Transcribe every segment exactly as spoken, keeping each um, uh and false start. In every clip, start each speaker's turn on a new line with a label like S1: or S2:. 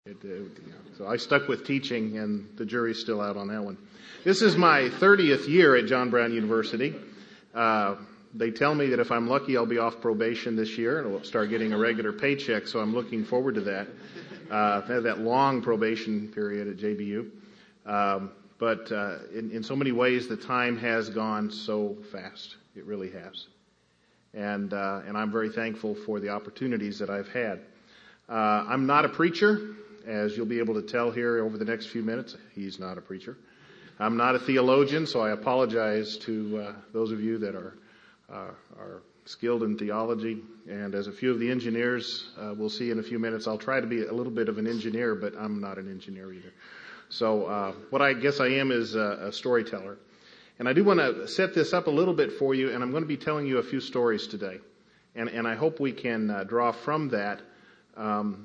S1: It, it, so I stuck with teaching, and the jury's still out on that one. This is my thirtieth year at John Brown University. Uh, they tell me that if I'm lucky, I'll be off probation this year, and I'll start getting a regular paycheck, so I'm looking forward to that. Uh, I had that long probation period at J B U. Um, but uh, in, in so many ways, the time has gone so fast. It really has. And, uh, and I'm very thankful for the opportunities that I've had. Uh, I'm not a preacher. As you'll be able to tell here over the next few minutes, he's not a preacher. I'm not a theologian, so I apologize to uh, those of you that are uh, are skilled in theology. And as a few of the engineers uh, we'll see in a few minutes, I'll try to be a little bit of an engineer, but I'm not an engineer either. So uh, what I guess I am is a, a storyteller. And I do want to set this up a little bit for you, and I'm going to be telling you a few stories today. And, and I hope we can uh, draw from that um,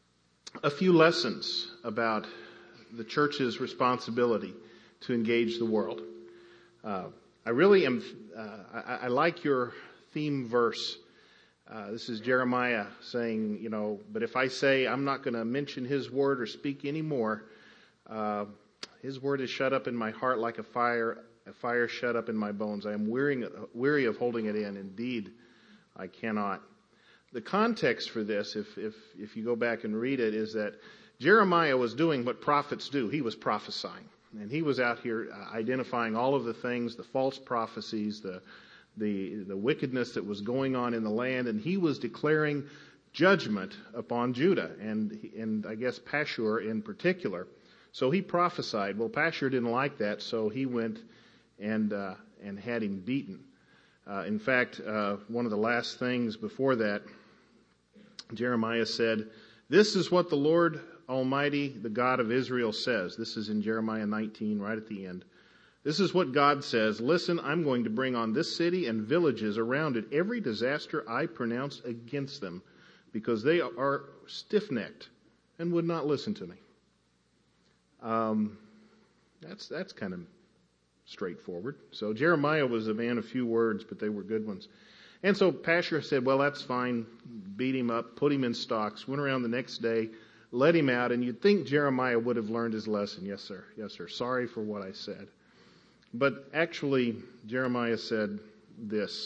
S1: a few lessons about the church's responsibility to engage the world. Uh, I really am, uh, I, I like your theme verse. Uh, this is Jeremiah saying, you know, but if I say I'm not going to mention his word or speak anymore, uh, his word is shut up in my heart like a fire, a fire shut up in my bones. I am weary, weary of holding it in. Indeed, I cannot. The context for this, if, if, if you go back and read it, is that Jeremiah was doing what prophets do. He was prophesying. And he was out here identifying all of the things, the false prophecies, the, the, the wickedness that was going on in the land. And he was declaring judgment upon Judah and, and I guess Pashur in particular. So he prophesied. Well, Pashur didn't like that, so he went and, uh, and had him beaten. Uh, in fact, uh, one of the last things before that, Jeremiah said, "This is what the Lord Almighty, the God of Israel, says." This is in Jeremiah nineteen, right at the end. "This is what God says. Listen, I'm going to bring on this city and villages around it every disaster I pronounced against them, because they are stiff-necked and would not listen to me." Um, that's that's kind of straightforward. So Jeremiah was a man of few words, but they were good ones. And so Pashur said, well, that's fine. Beat him up, put him in stocks, went around the next day, let him out, and you'd think Jeremiah would have learned his lesson. Yes, sir. Yes, sir. Sorry for what I said. But actually, Jeremiah said this.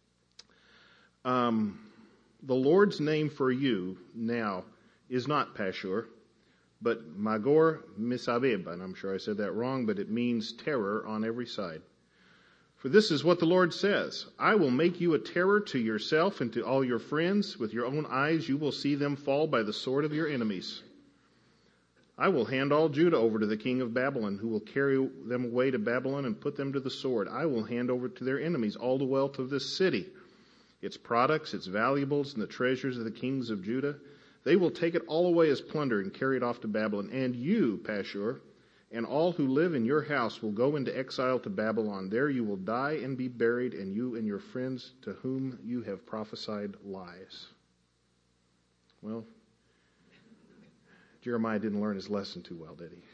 S1: Um, the Lord's name for you now is not Pashur, but Magor Misabib, and I'm sure I said that wrong, but it means terror on every side. For this is what the Lord says, I will make you a terror to yourself and to all your friends. With your own eyes you will see them fall by the sword of your enemies. I will hand all Judah over to the king of Babylon, who will carry them away to Babylon and put them to the sword. I will hand over to their enemies all the wealth of this city, its products, its valuables, and the treasures of the kings of Judah. They will take it all away as plunder and carry it off to Babylon. And you, Pashur, and all who live in your house will go into exile to Babylon. There you will die and be buried, and you and your friends to whom you have prophesied lies. Well, Jeremiah didn't learn his lesson too well, did he?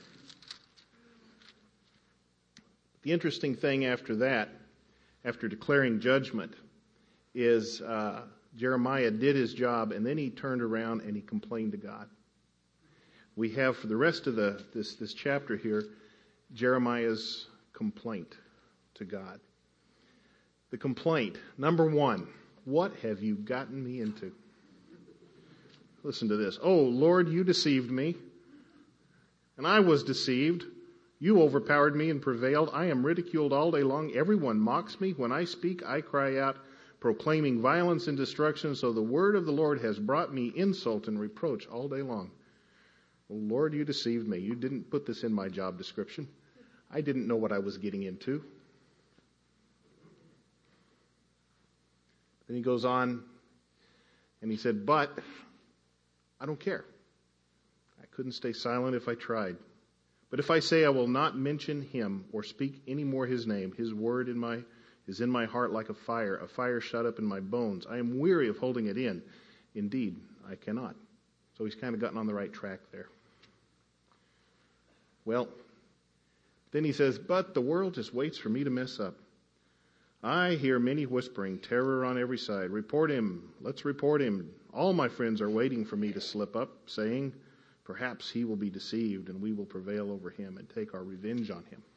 S1: The interesting thing after that, after declaring judgment, is uh, Jeremiah did his job, and then he turned around and he complained to God. We have for the rest of the this this chapter here, Jeremiah's complaint to God. The complaint, number one, what have you gotten me into? Listen to this. Oh, Lord, you deceived me, and I was deceived. You overpowered me and prevailed. I am ridiculed all day long. Everyone mocks me. When I speak, I cry out, proclaiming violence and destruction. So the word of the Lord has brought me insult and reproach all day long. Oh, Lord, you deceived me. You didn't put this in my job description. I didn't know what I was getting into. Then he goes on and he said, but I don't care. I couldn't stay silent if I tried. But if I say I will not mention him or speak any more his name, his word in my is in my heart like a fire, a fire shut up in my bones. I am weary of holding it in. Indeed, I cannot. So he's kind of gotten on the right track there. Well, then he says, but the world just waits for me to mess up. I hear many whispering, terror on every side. Report him. Let's report him. All my friends are waiting for me to slip up, saying, perhaps he will be deceived and we will prevail over him and take our revenge on him.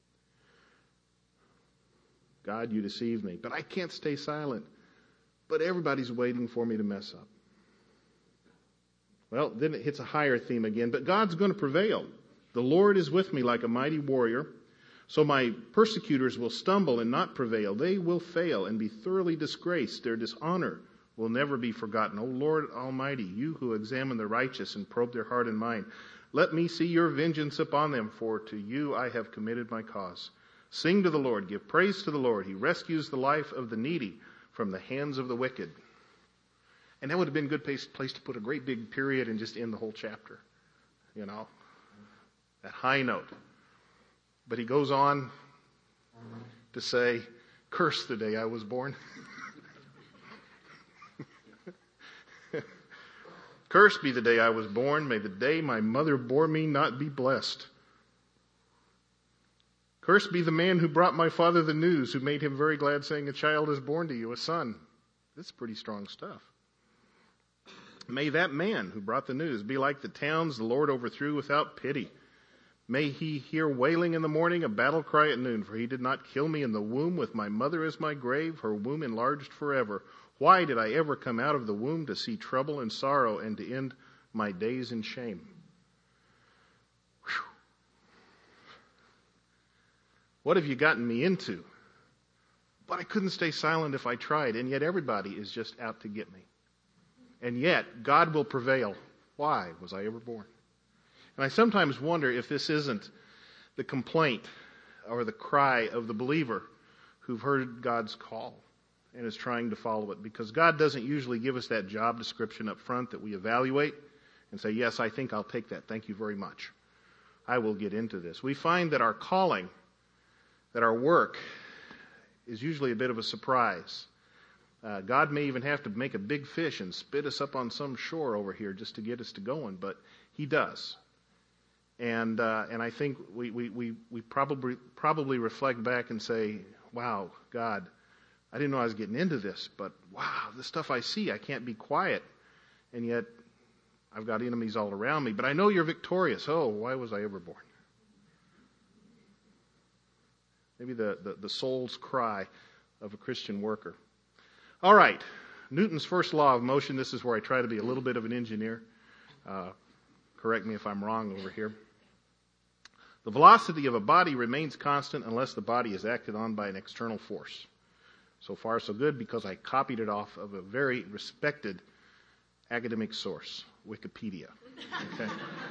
S1: God, you deceived me, but I can't stay silent. But everybody's waiting for me to mess up. Well, then it hits a higher theme again, but God's going to prevail. The Lord is with me like a mighty warrior. So my persecutors will stumble and not prevail. They will fail and be thoroughly disgraced. Their dishonor will never be forgotten. O Lord Almighty, you who examine the righteous and probe their heart and mind, let me see your vengeance upon them, for to you I have committed my cause. Sing to the Lord, give praise to the Lord. He rescues the life of the needy from the hands of the wicked. And that would have been a good place, place to put a great big period and just end the whole chapter. You know, that high note. But he goes on to say, curse the day I was born. Cursed be the day I was born. May the day my mother bore me not be blessed. Cursed be the man who brought my father the news, who made him very glad, saying, a child is born to you, a son. That's pretty strong stuff. May that man who brought the news be like the towns the Lord overthrew without pity. May he hear wailing in the morning, a battle cry at noon, for he did not kill me in the womb, with my mother as my grave, her womb enlarged forever. Why did I ever come out of the womb to see trouble and sorrow and to end my days in shame? Whew. What have you gotten me into? But I couldn't stay silent if I tried, and yet everybody is just out to get me. And yet, God will prevail. Why was I ever born? And I sometimes wonder if this isn't the complaint or the cry of the believer who've heard God's call and is trying to follow it. Because God doesn't usually give us that job description up front that we evaluate and say, yes, I think I'll take that. Thank you very much. I will get into this. We find that our calling, that our work is usually a bit of a surprise. Uh, God may even have to make a big fish and spit us up on some shore over here just to get us to going, but he does. And uh, and I think we, we, we, we probably probably reflect back and say, wow, God, I didn't know I was getting into this, but wow, the stuff I see, I can't be quiet. And yet I've got enemies all around me, but I know you're victorious. Oh, why was I ever born? Maybe the, the, the soul's cry of a Christian worker. All right, Newton's first law of motion. This is where I try to be a little bit of an engineer. Uh, correct me if I'm wrong over here. The velocity of a body remains constant unless the body is acted on by an external force. So far, so good, because I copied it off of a very respected academic source, Wikipedia. Okay.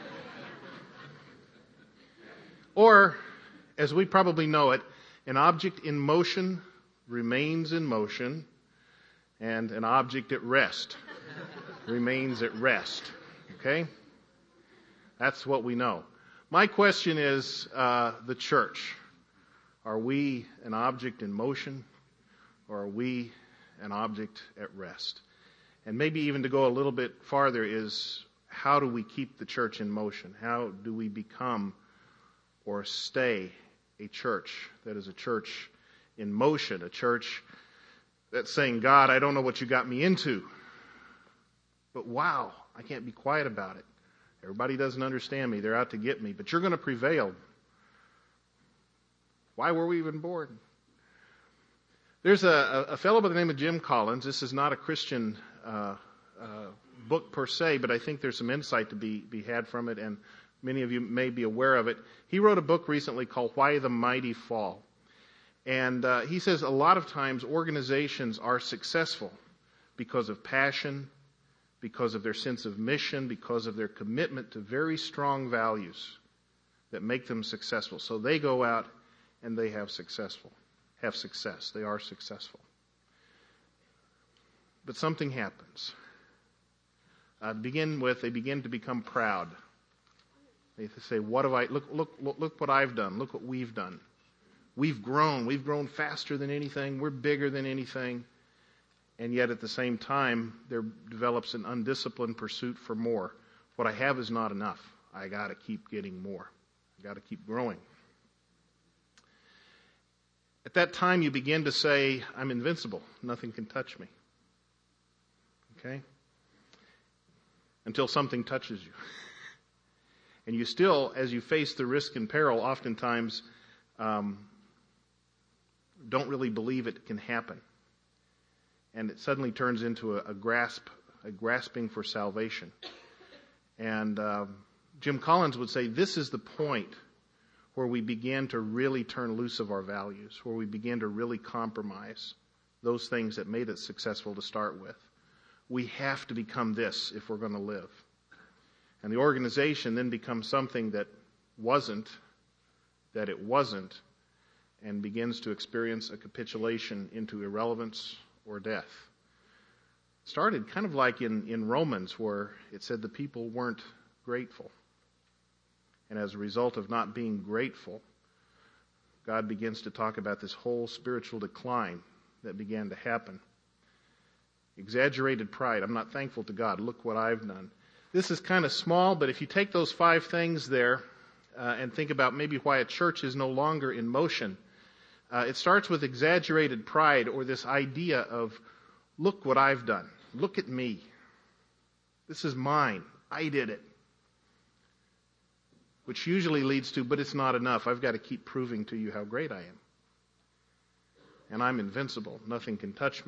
S1: Or, as we probably know it, an object in motion remains in motion, and an object at rest remains at rest. Okay? That's what we know. My question is, uh, the church. Are we an object in motion, or are we an object at rest? And maybe even to go a little bit farther is, how do we keep the church in motion? How do we become or stay a church that is a church in motion, a church that's saying, God, I don't know what you got me into, but wow, I can't be quiet about it. Everybody doesn't understand me. They're out to get me, but you're going to prevail. Why were we even born? There's a, a fellow by the name of Jim Collins. This is not a Christian uh, uh, book per se, but I think there's some insight to be, be had from it, and many of you may be aware of it. He wrote a book recently called Why the Mighty Fall. And uh, he says a lot of times organizations are successful because of passion, because of their sense of mission, because of their commitment to very strong values that make them successful. So they go out and they have successful, have success. They are successful. But something happens. Uh, begin with, they begin to become proud. They say, "What have I? Look, look, look, look what I've done. Look what we've done. We've grown. We've grown faster than anything. We're bigger than anything." And yet at the same time, there develops an undisciplined pursuit for more. What I have is not enough. I got to keep getting more. I got to keep growing. At that time, you begin to say, I'm invincible. Nothing can touch me. Okay? Until something touches you. And you still, as you face the risk and peril, oftentimes um, don't really believe it can happen. And it suddenly turns into a, a grasp, a grasping for salvation. And uh, Jim Collins would say this is the point where we begin to really turn loose of our values, where we begin to really compromise those things that made us successful to start with. We have to become this if we're going to live. And the organization then becomes something that wasn't, that it wasn't, and begins to experience a capitulation into irrelevance or death. It started kind of like in, in Romans, where it said the people weren't grateful. And as a result of not being grateful, God begins to talk about this whole spiritual decline that began to happen. Exaggerated pride. I'm not thankful to God. Look what I've done. This is kind of small, but if you take those five things there uh, and think about maybe why a church is no longer in motion, uh, it starts with exaggerated pride, or this idea of, look what I've done. Look at me. This is mine. I did it. Which usually leads to, but it's not enough. I've got to keep proving to you how great I am. And I'm invincible. Nothing can touch me.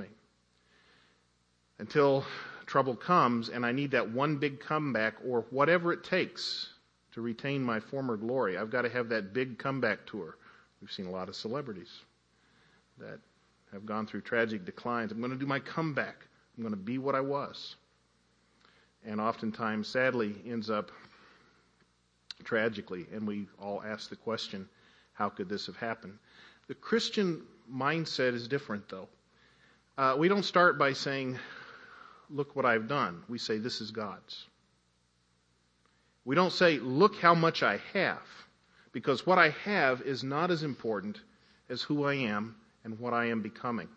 S1: Until trouble comes and I need that one big comeback, or whatever it takes to retain my former glory. I've got to have that big comeback tour. We've seen a lot of celebrities that have gone through tragic declines. I'm going to do my comeback. I'm going to be what I was. And oftentimes, sadly, ends up tragically. And we all ask the question, how could this have happened? The Christian mindset is different, though. Uh, we don't start by saying, look what I've done. We say, this is God's. We don't say, look how much I have, because what I have is not as important as who I am and what I am becoming.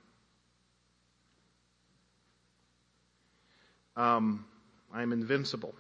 S1: Um, I'm invincible.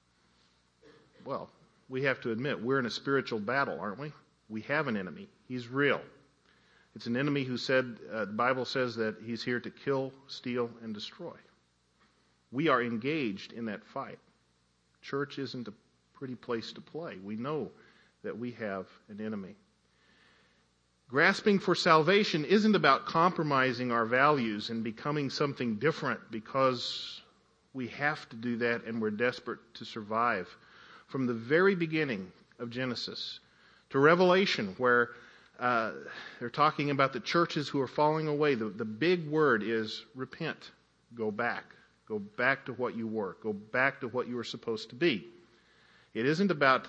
S1: Well, we have to admit, we're in a spiritual battle, aren't we? We have an enemy. He's real. It's an enemy who said, uh, the Bible says that he's here to kill, steal, and destroy. We are engaged in that fight. Church isn't a pretty place to play. We know that we have an enemy. Grasping for salvation isn't about compromising our values and becoming something different because we have to do that and we're desperate to survive. From the very beginning of Genesis to Revelation, where uh, they're talking about the churches who are falling away, the, the big word is repent, go back. Go back to what you were. Go back to what you were supposed to be. It isn't about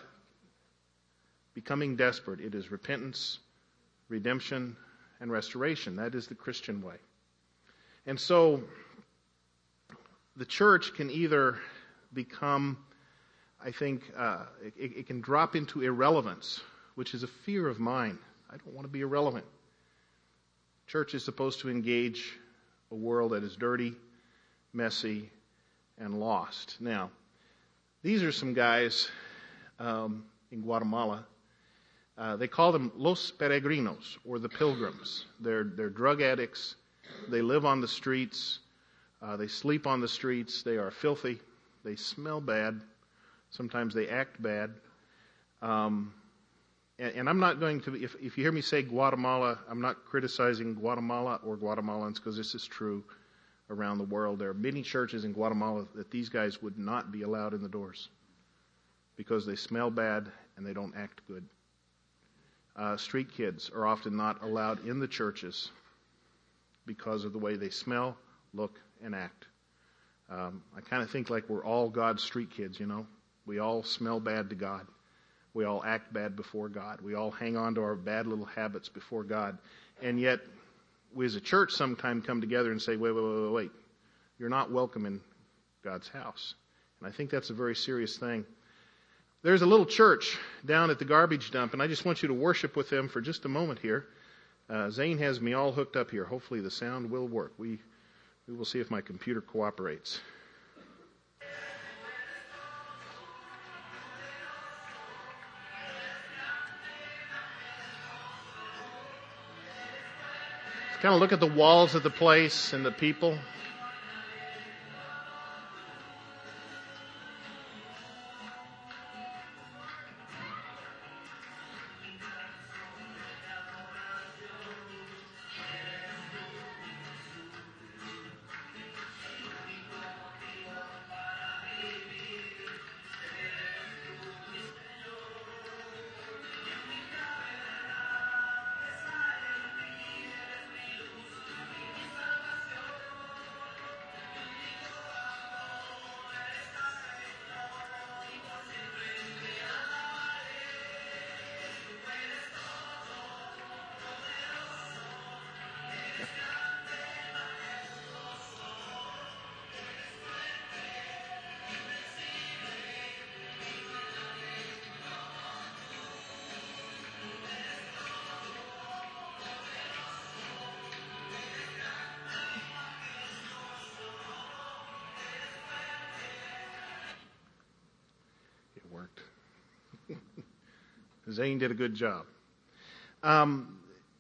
S1: becoming desperate. It is repentance, redemption, and restoration. That is the Christian way. And so the church can either become, I think, uh, it, it can drop into irrelevance, which is a fear of mine. I don't want to be irrelevant. Church is supposed to engage a world that is dirty, messy, and lost. Now, these are some guys um, in Guatemala. Uh, they call them Los Peregrinos, or the Pilgrims. They're, they're drug addicts. They live on the streets. Uh, they sleep on the streets. They are filthy. They smell bad. Sometimes they act bad. Um, and, and I'm not going to, if, if you hear me say Guatemala, I'm not criticizing Guatemala or Guatemalans, because this is true around the world. There are many churches in Guatemala that these guys would not be allowed in the doors because they smell bad and they don't act good. Uh, street kids are often not allowed in the churches because of the way they smell, look, and act. Um, I kind of think like we're all God's street kids, you know. We all smell bad to God. We all act bad before God. We all hang on to our bad little habits before God. And yet, we as a church sometimes come together and say, wait, wait, wait, wait, wait. You're not welcome in God's house. And I think that's a very serious thing. There's a little church down at the garbage dump, and I just want you to worship with them for just a moment here. Uh, Zane has me all hooked up here. Hopefully the sound will work. We, we will see if my computer cooperates. Kind of look at the walls of the place and the people. Zane did a good job. Um,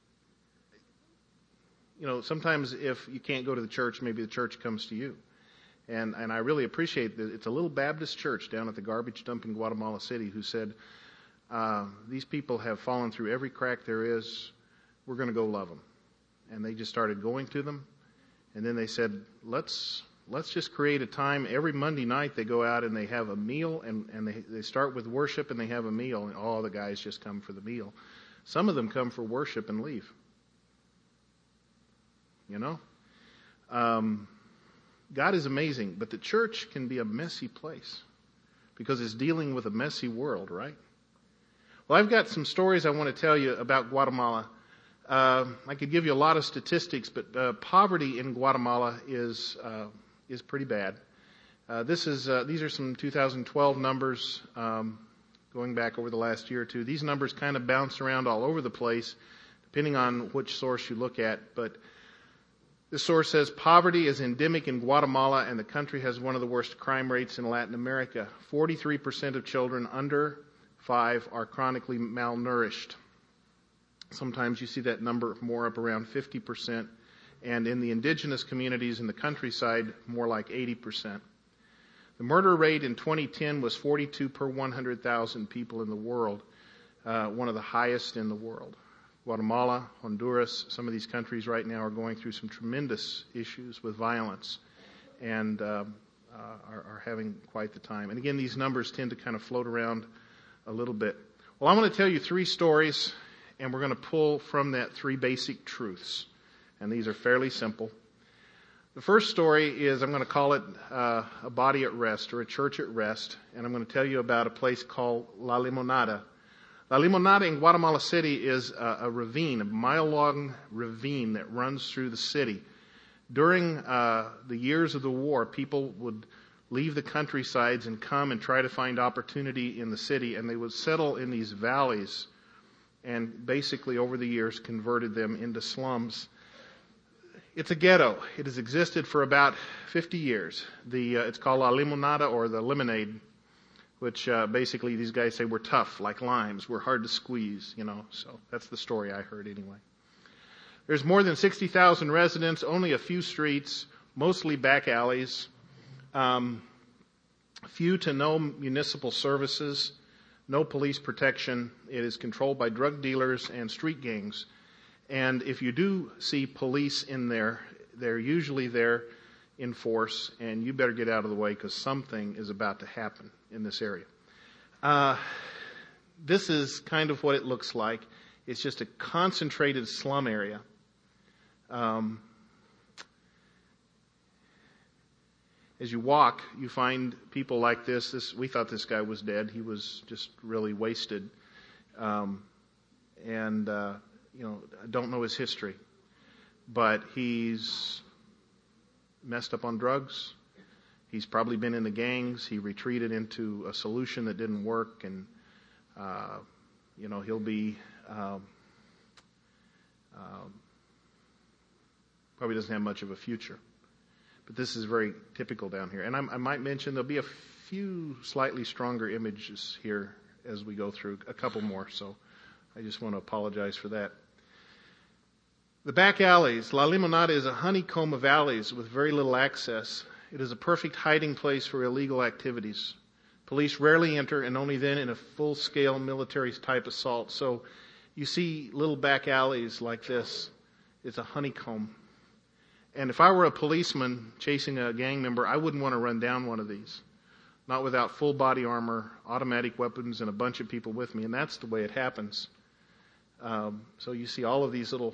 S1: you know, sometimes if you can't go to the church, maybe the church comes to you. And and I really appreciate that it's a little Baptist church down at the garbage dump in Guatemala City who said, uh, these people have fallen through every crack there is. We're going to go love them. And they just started going to them. And then they said, let's let's just create a time. Every Monday night they go out and they have a meal. And, and they, they start with worship and they have a meal. And all the guys just come for the meal. Some of them come for worship and leave. You know? Um... God is amazing, but the church can be a messy place because it's dealing with a messy world, right? Well, I've got some stories I want to tell you about Guatemala. Uh, I could give you a lot of statistics, but uh, poverty in Guatemala is uh, is pretty bad. Uh, this is uh, these are some two thousand twelve numbers um, going back over the last year or two. These numbers kind of bounce around all over the place, depending on which source you look at, but this source says poverty is endemic in Guatemala and the country has one of the worst crime rates in Latin America. forty-three percent of children under five are chronically malnourished. Sometimes you see that number more up around fifty percent. And in the indigenous communities in the countryside, more like eighty percent. The murder rate in twenty ten was forty-two per one hundred thousand people in the world, uh, one of the highest in the world. Guatemala, Honduras, some of these countries right now are going through some tremendous issues with violence and uh, uh, are, are having quite the time. And again, these numbers tend to kind of float around a little bit. Well, I'm going to tell you three stories, and we're going to pull from that three basic truths. And these are fairly simple. The first story is, I'm going to call it uh, a body at rest or a church at rest. And I'm going to tell you about a place called La Limonada. La Limonada in Guatemala City is a, a ravine, a mile-long ravine that runs through the city. During uh, the years of the war, people would leave the countrysides and come and try to find opportunity in the city, and they would settle in these valleys and basically over the years converted them into slums. It's a ghetto. It has existed for about fifty years. The uh, it's called La Limonada, or the lemonade, which uh, basically these guys say we're tough, like limes. We're hard to squeeze, you know. So that's the story I heard anyway. There's more than sixty thousand residents, only a few streets, mostly back alleys, um, few to no municipal services, no police protection. It is controlled by drug dealers and street gangs. And if you do see police in there, they're usually there in force, and you better get out of the way because something is about to happen in this area. Uh, this is kind of what it looks like. It's just a concentrated slum area. Um, as you walk, you find people like this. This we thought this guy was dead. He was just really wasted. Um, and, uh, you know, I don't know his history. But he's messed up on drugs. He's probably been in the gangs. He retreated into a solution that didn't work, and uh, you know he'll be um, um, probably doesn't have much of a future. But this is very typical down here. And I, I might mention there'll be a few slightly stronger images here as we go through, a couple more. So I just want to apologize for that. The back alleys. La Limonada is a honeycomb of alleys with very little access. It is a perfect hiding place for illegal activities. Police rarely enter, and only then in a full-scale military-type assault. So you see little back alleys like this. It's a honeycomb. And if I were a policeman chasing a gang member, I wouldn't want to run down one of these. Not without full body armor, automatic weapons, and a bunch of people with me. And that's the way it happens. Um, so you see all of these little...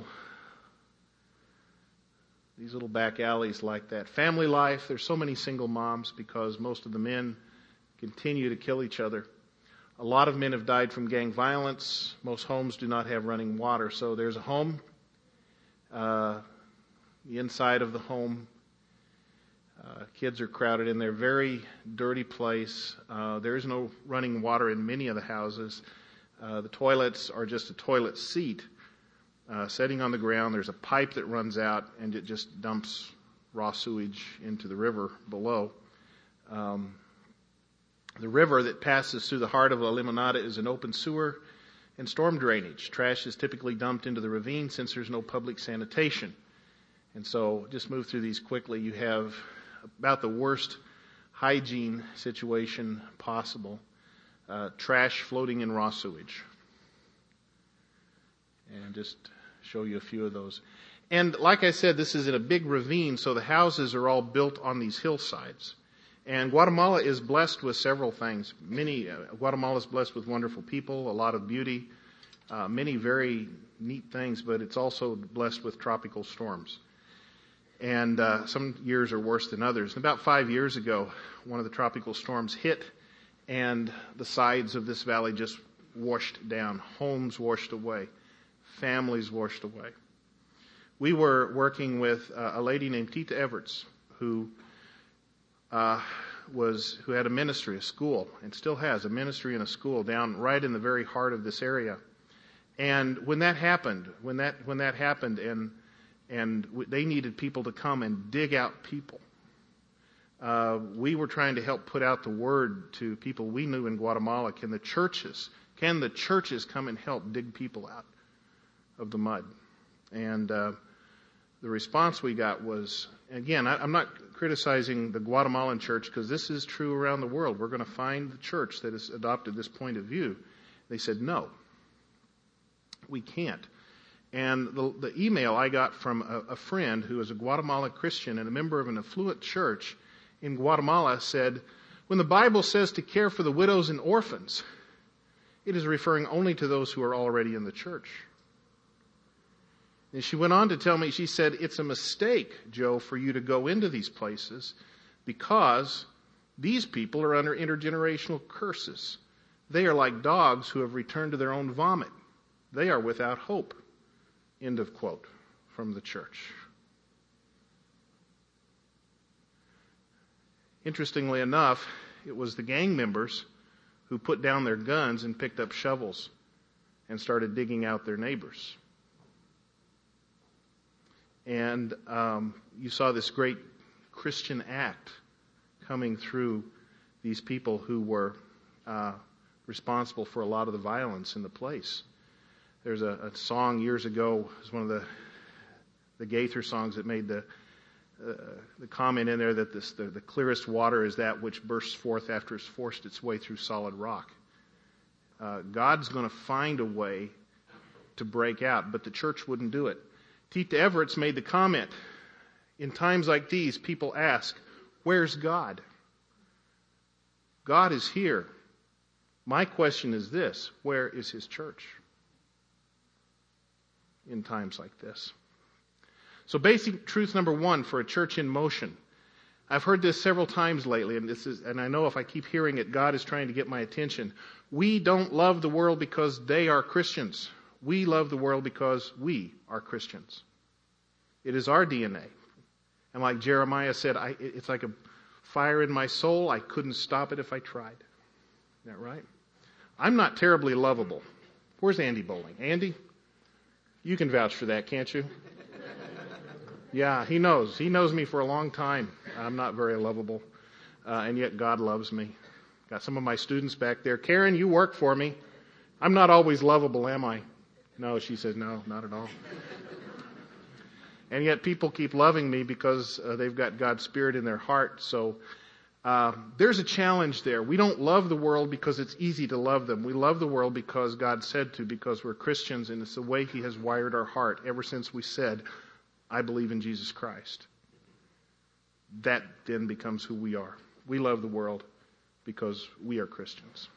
S1: These little back alleys like that. Family life, there's so many single moms because most of the men continue to kill each other. A lot of men have died from gang violence. Most homes do not have running water. So there's a home. Uh, the inside of the home, uh, kids are crowded in there. Very dirty place. Uh, there is no running water in many of the houses. Uh, the toilets are just a toilet seat. Uh, sitting on the ground, there's a pipe that runs out and it just dumps raw sewage into the river below. Um, The river that passes through the heart of La Limonada is an open sewer and storm drainage. Trash is typically dumped into the ravine since there's no public sanitation. And so, just move through these quickly. You have about the worst hygiene situation possible. Uh, trash floating in raw sewage. And just show you a few of those. And like I said, this is in a big ravine, so the houses are all built on these hillsides. And Guatemala is blessed with several things. Many, uh, Guatemala is blessed with wonderful people, a lot of beauty, uh, many very neat things, but it's also blessed with tropical storms. And uh, some years are worse than others. And about five years ago, one of the tropical storms hit, and the sides of this valley just washed down. Homes washed away. Families washed away. We were working with uh, a lady named Tita Everts, who uh, was who had a ministry, a school, and still has a ministry and a school down right in the very heart of this area. And when that happened, when that when that happened, and and w- they needed people to come and dig out people, uh, we were trying to help put out the word to people we knew in Guatemala. Can the churches, can the churches come and help dig people out of the mud? And uh, the response we got was, again, I, I'm not criticizing the Guatemalan church, because this is true around the world. We're going to find the church that has adopted this point of view. They said, no, we can't. And the, the email I got from a, a friend who is a Guatemalan Christian and a member of an affluent church in Guatemala said, when the Bible says to care for the widows and orphans, it is referring only to those who are already in the church. And she went on to tell me, she said, it's a mistake, Joe, for you to go into these places because these people are under intergenerational curses. They are like dogs who have returned to their own vomit. They are without hope. End of quote from the church. Interestingly enough, it was the gang members who put down their guns and picked up shovels and started digging out their neighbors. And um, you saw this great Christian act coming through these people who were uh, responsible for a lot of the violence in the place. There's a, a song years ago, it was one of the the Gaither songs that made the uh, the comment in there that this, the, the clearest water is that which bursts forth after it's forced its way through solid rock. Uh, God's going to find a way to break out, but the church wouldn't do it. Tita Everts made the comment, in times like these, people ask, where's God? God is here. My question is this, where is His church in times like this? So basic truth number one for a church in motion. I've heard this several times lately, and this is, and I know if I keep hearing it, God is trying to get my attention. We don't love the world because they are Christians. We love the world because we are Christians. It is our D N A. And like Jeremiah said, I, it's like a fire in my soul. I couldn't stop it if I tried. Isn't that right? I'm not terribly lovable. Where's Andy Bowling? Andy? You can vouch for that, can't you? Yeah, he knows. He knows me for a long time. I'm not very lovable. Uh, and yet God loves me. Got some of my students back there. Karen, you work for me. I'm not always lovable, am I? No, she says, no, not at all. And yet people keep loving me because uh, they've got God's Spirit in their heart. So uh, there's a challenge there. We don't love the world because it's easy to love them. We love the world because God said to, because we're Christians, and it's the way He has wired our heart ever since we said, I believe in Jesus Christ. That then becomes who we are. We love the world because we are Christians.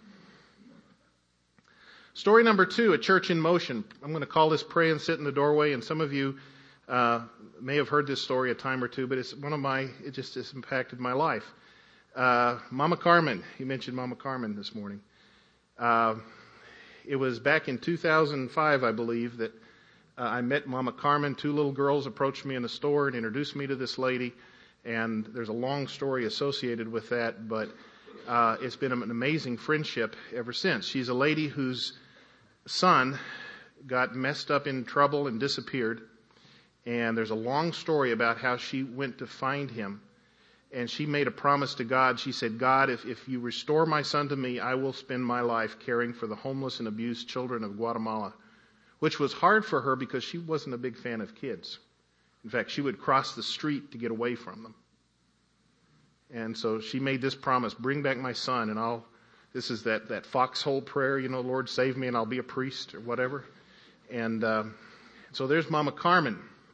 S1: Story number two, a church in motion. I'm going to call this Pray and Sit in the Doorway, and some of you uh, may have heard this story a time or two, but it's one of my, it just has impacted my life. Uh, Mama Carmen, you mentioned Mama Carmen this morning. Uh, it was back in two thousand five, I believe, that uh, I met Mama Carmen. Two little girls approached me in the store and introduced me to this lady, and there's a long story associated with that, but uh, it's been an amazing friendship ever since. She's a lady whose son got messed up in trouble and disappeared, and there's a long story about how she went to find him And she made a promise to God. She said, God, if, if you restore my son to me, I will spend my life caring for the homeless and abused children of Guatemala, which was hard for her because she wasn't a big fan of kids. In fact, she would cross the street to get away from them. And so she made this promise, bring back my son, and I'll, this is that, that foxhole prayer, you know, Lord, save me and I'll be a priest or whatever. And um, so there's Mama Carmen.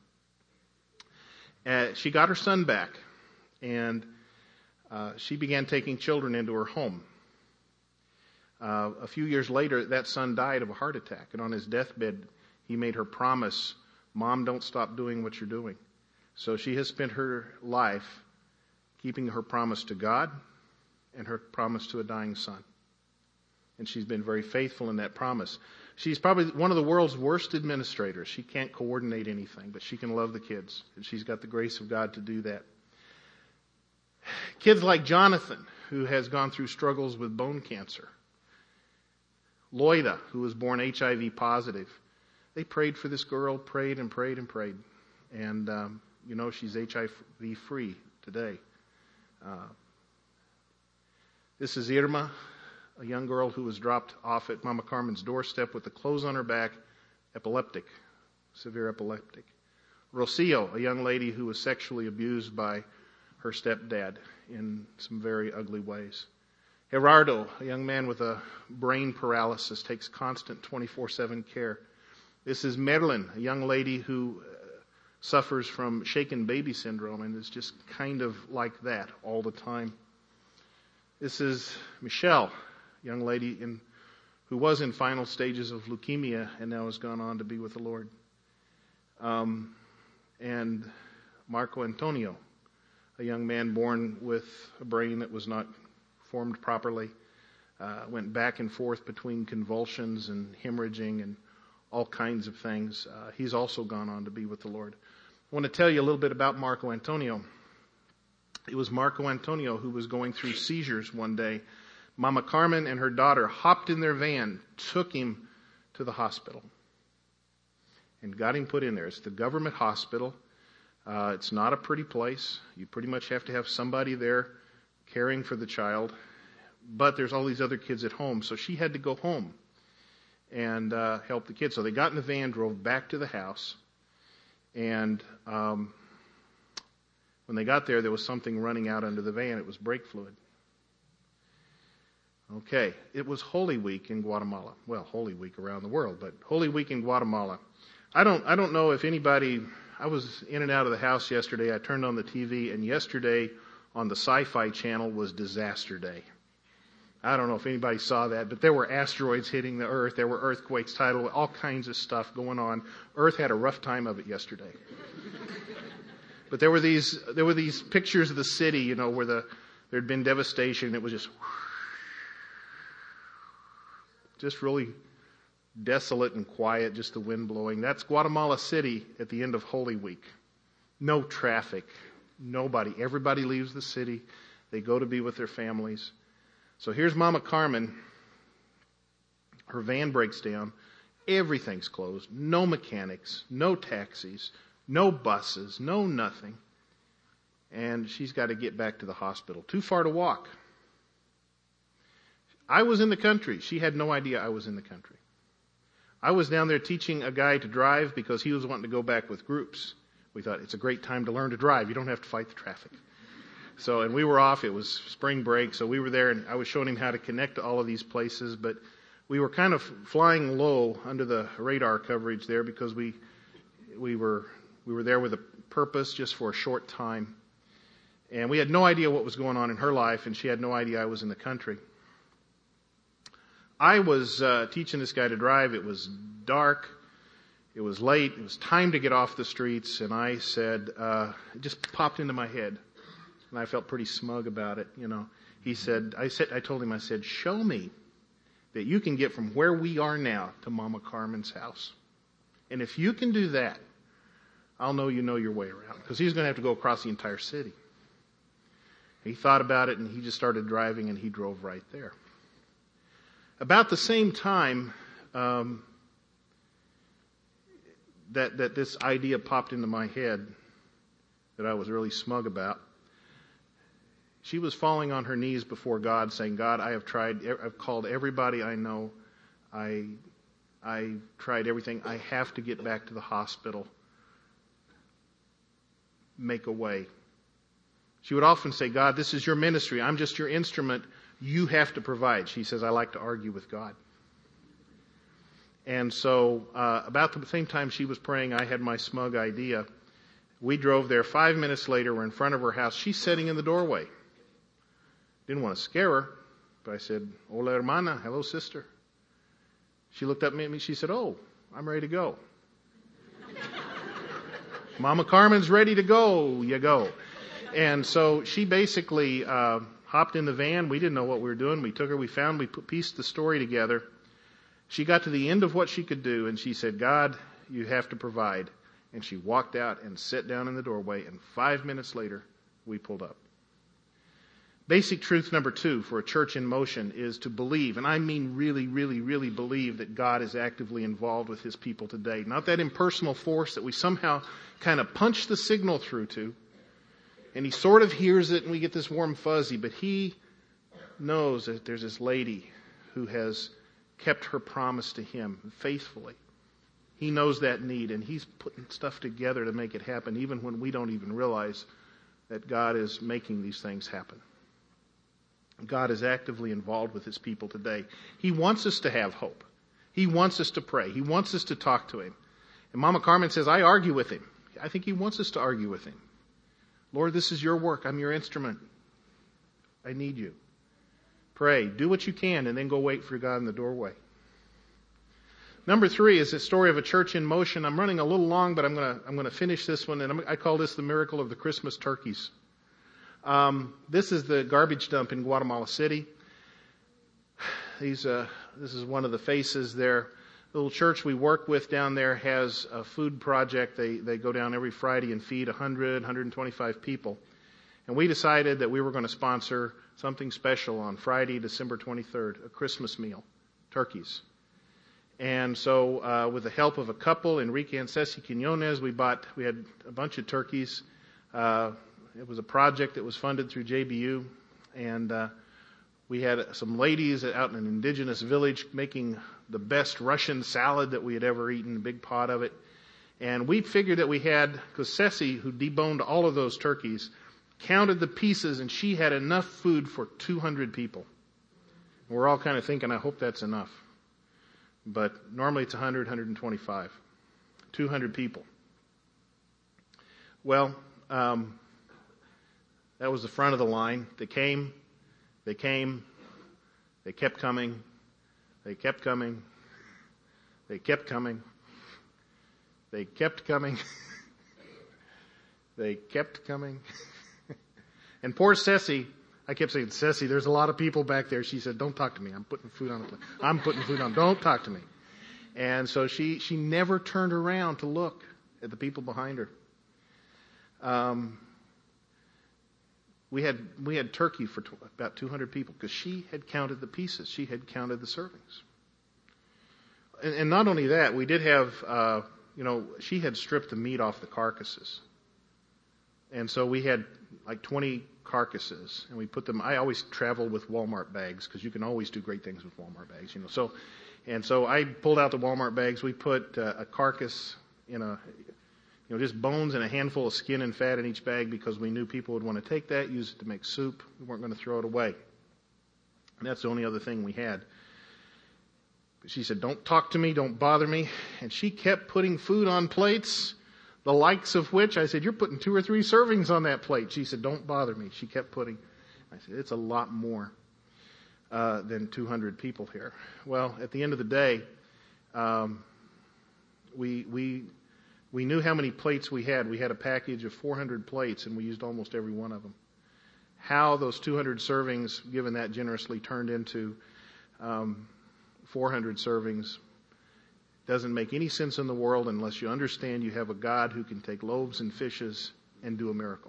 S1: Uh, she got her son back. And uh, she began taking children into her home. Uh, a few years later, that son died of a heart attack. And on his deathbed, he made her promise, Mom, don't stop doing what you're doing. So she has spent her life keeping her promise to God and her promise to a dying son. And she's been very faithful in that promise. She's probably one of the world's worst administrators. She can't coordinate anything, but she can love the kids. And she's got the grace of God to do that. Kids like Jonathan, who has gone through struggles with bone cancer. Loida, who was born H I V positive. They prayed for this girl, prayed and prayed and prayed. And, um, you know, she's H I V free today. Uh, this is Irma, a young girl who was dropped off at Mama Carmen's doorstep with the clothes on her back, epileptic, severe epileptic. Rocio, a young lady who was sexually abused by her stepdad in some very ugly ways. Gerardo, a young man with a brain paralysis, takes constant twenty-four seven care. This is Merlin, a young lady who uh, suffers from shaken baby syndrome and is just kind of like that all the time. This is Michelle, a young lady in, who was in final stages of leukemia and now has gone on to be with the Lord. Um, and Marco Antonio, a young man born with a brain that was not formed properly, uh, went back and forth between convulsions and hemorrhaging and all kinds of things. Uh, he's also gone on to be with the Lord. I want to tell you a little bit about Marco Antonio. It was Marco Antonio who was going through seizures one day. Mama Carmen and her daughter hopped in their van, took him to the hospital, and got him put in there. It's the government hospital. Uh, it's not a pretty place. You pretty much have to have somebody there caring for the child. But there's all these other kids at home. So she had to go home and uh, help the kids. So they got in the van, drove back to the house. And um, when they got there, there was something running out under the van. It was brake fluid. Okay. It was Holy Week in Guatemala. Well, Holy Week around the world, but Holy Week in Guatemala. I don't, I don't know if anybody... I was in and out of the house yesterday. I turned on the T V, and yesterday on the Sci-Fi Channel was Disaster Day. I don't know if anybody saw that, but there were asteroids hitting the Earth. There were earthquakes, tidal, all kinds of stuff going on. Earth had a rough time of it yesterday. But there were these there were these pictures of the city, you know, where the there had been devastation. It was just just really desolate and quiet, just the wind blowing. That's Guatemala City at the end of Holy Week. No traffic. Nobody. Everybody leaves the city. They go to be with their families. So here's Mama Carmen. Her van breaks down. Everything's closed. No mechanics. No taxis. No buses. No nothing. And she's got to get back to the hospital. Too far to walk. I was in the country. She had no idea I was in the country. I was down there teaching a guy to drive because he was wanting to go back with groups. We thought it's a great time to learn to drive. You don't have to fight the traffic. So, and we were off. It was spring break, so we were there, and I was showing him how to connect to all of these places. But we were kind of flying low under the radar coverage there because we we were we were there with a purpose, just for a short time, and we had no idea what was going on in her life, and she had no idea I was in the country. I was uh, teaching this guy to drive. It was dark. It was late. It was time to get off the streets. And I said, uh, it just popped into my head. And I felt pretty smug about it, you know. He said, I said, I told him, I said, show me that you can get from where we are now to Mama Carmen's house. And if you can do that, I'll know you know your way around. Because he was going to have to go across the entire city. He thought about it, and he just started driving, and he drove right there. About the same time um, that that this idea popped into my head that I was really smug about, She was falling on her knees before God, saying, God, I have tried, I've called everybody I know. I, I tried everything. I have to get back to the hospital. Make a way. She would often say, God, this is your ministry. I'm just your instrument. You have to provide. She says, I like to argue with God. And so uh, about the same time she was praying, I had my smug idea. We drove there. Five minutes later, we're in front of her house. She's sitting in the doorway. Didn't want to scare her, but I said, Hola, hermana. Hello, sister. She looked up at me. She said, oh, I'm ready to go. Mama Carmen's ready to go. You go. And so she basically uh, hopped in the van. We didn't know what we were doing. We took her. We found, we put, pieced the story together. She got to the end of what she could do, and she said, God, you have to provide. And she walked out and sat down in the doorway, and five minutes later, we pulled up. Basic truth number two for a church in motion is to believe, and I mean really, really, really believe that God is actively involved with His people today. Not that impersonal force that we somehow kind of punch the signal through to, and He sort of hears it and we get this warm fuzzy, but He knows that there's this lady who has kept her promise to Him faithfully. He knows that need, and He's putting stuff together to make it happen, even when we don't even realize that God is making these things happen. God is actively involved with His people today. He wants us to have hope. He wants us to pray. He wants us to talk to Him. And Mama Carmen says, I argue with Him. I think He wants us to argue with Him. Lord, this is your work. I'm your instrument. I need you. Pray. Do what you can and then go wait for God in the doorway. Number three is the story of a church in motion. I'm running a little long, but I'm going to I'm going to finish this one, and I'm, I call this the miracle of the Christmas turkeys. Um, this is the garbage dump in Guatemala City. These uh, this is one of the faces there. The little church we work with down there has a food project. They they go down every Friday and feed one hundred, one hundred twenty-five people. And we decided that we were going to sponsor something special on Friday, December twenty-third, a Christmas meal, turkeys. And so uh, with the help of a couple, Enrique and Ceci Quinones, we bought, we had a bunch of turkeys. Uh, it was a project that was funded through J B U. And uh, we had some ladies out in an indigenous village making the best Russian salad that we had ever eaten, a big pot of it. And we figured that we had, because Ceci, who deboned all of those turkeys, counted the pieces, and she had enough food for two hundred people. And we're all kind of thinking, I hope that's enough. But normally it's one hundred, one hundred twenty-five. two hundred people. Well, um, that was the front of the line. They came, they came, they kept coming, they kept coming, they kept coming, they kept coming, they kept coming. And poor Ceci, I kept saying, Ceci, there's a lot of people back there. She said, don't talk to me. I'm putting food on the plate. I'm putting food on. Don't talk to me. And so she, she never turned around to look at the people behind her. Um, we had, we had turkey for tw- about two hundred people because she had counted the pieces. She had counted the servings. And, and not only that, we did have, uh, you know, she had stripped the meat off the carcasses. And so we had like twenty carcasses, and we put them. I always travel with Walmart bags because you can always do great things with Walmart bags, you know. So, and so I pulled out the Walmart bags. We put uh, a carcass in a, you know, just bones and a handful of skin and fat in each bag because we knew people would want to take that, use it to make soup. We weren't going to throw it away. And that's the only other thing we had. But she said, "Don't talk to me, don't bother me," and she kept putting food on plates. The likes of which, I said, you're putting two or three servings on that plate. She said, don't bother me. She kept putting. I said, it's a lot more uh, than two hundred people here. Well, at the end of the day, um, we we we knew how many plates we had. We had a package of four hundred plates, and we used almost every one of them. How those two hundred servings, given that generously, turned into um, four hundred servings doesn't make any sense in the world unless you understand you have a God who can take loaves and fishes and do a miracle.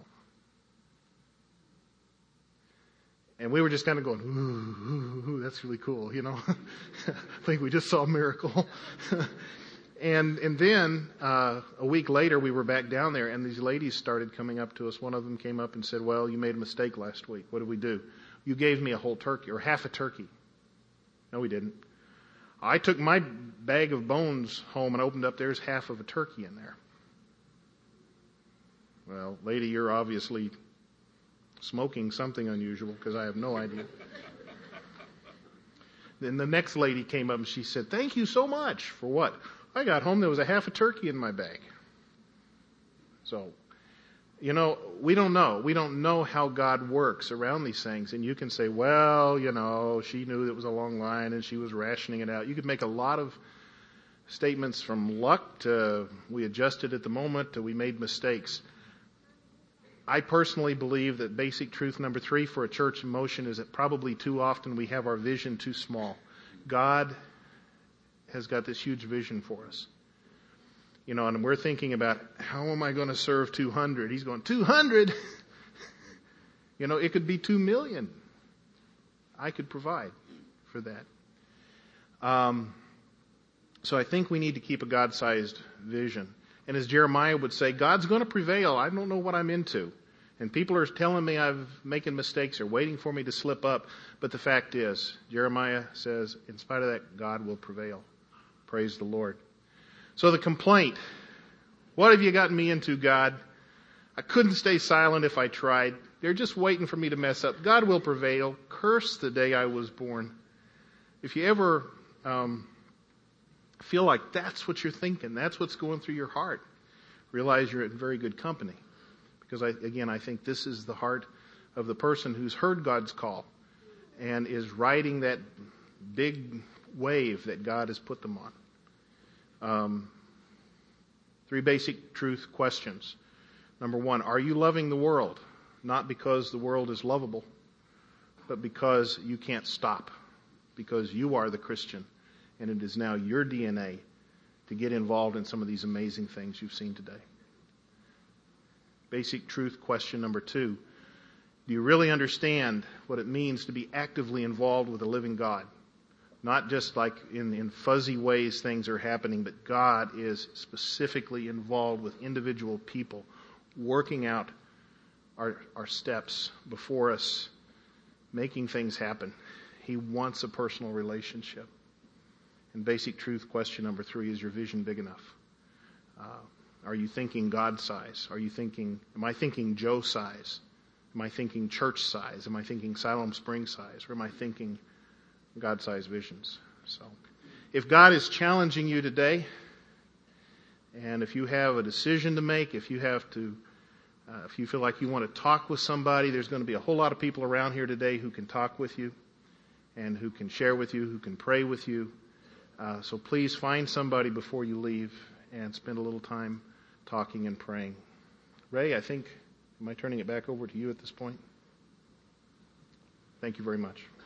S1: And we were just kind of going, ooh, ooh, ooh that's really cool, you know. I think we just saw a miracle. And and then uh, a week later, we were back down there, and these ladies started coming up to us. One of them came up and said, "Well, you made a mistake last week. What did we do? You gave me a whole turkey or half a turkey." No, we didn't. I took my bag of bones home and opened up. There's half of a turkey in there. Well, lady, you're obviously smoking something unusual because I have no idea. Then the next lady came up and she said, "Thank you so much." For what? I got home, there was a half a turkey in my bag. So, you know, we don't know. We don't know how God works around these things. And you can say, well, you know, she knew it was a long line and she was rationing it out. You could make a lot of statements from luck to we adjusted at the moment to we made mistakes. I personally believe that basic truth number three for a church in motion is that probably too often we have our vision too small. God has got this huge vision for us. You know, and we're thinking about, how am I going to serve two hundred? He's going, two hundred? You know, it could be two million. I could provide for that. Um, so I think we need to keep a God-sized vision. And as Jeremiah would say, God's going to prevail. I don't know what I'm into. And people are telling me I'm making mistakes or waiting for me to slip up. But the fact is, Jeremiah says, in spite of that, God will prevail. Praise the Lord. So the complaint, what have you gotten me into, God? I couldn't stay silent if I tried. They're just waiting for me to mess up. God will prevail. Curse the day I was born. If you ever um, feel like that's what you're thinking, that's what's going through your heart, realize you're in very good company. Because, I, again, I think this is the heart of the person who's heard God's call and is riding that big wave that God has put them on. Um, three basic truth questions. Number one, are you loving the world? Not because the world is lovable, but because you can't stop. Because you are the Christian, and it is now your D N A to get involved in some of these amazing things you've seen today. Basic truth question number two, do you really understand what it means to be actively involved with a living God? Not just like in, in fuzzy ways things are happening, but God is specifically involved with individual people, working out our, our steps before us, making things happen. He wants a personal relationship. And basic truth question number three, is your vision big enough? Uh, are you thinking God size? Are you thinking, am I thinking Joe size? Am I thinking church size? Am I thinking Siloam Springs size? Or am I thinking God-sized visions? So, if God is challenging you today, and if you have a decision to make, if you have to, uh, if you feel like you want to talk with somebody, there's going to be a whole lot of people around here today who can talk with you, and who can share with you, who can pray with you. Uh, so please find somebody before you leave and spend a little time talking and praying. Ray, I think, am I turning it back over to you at this point? Thank you very much.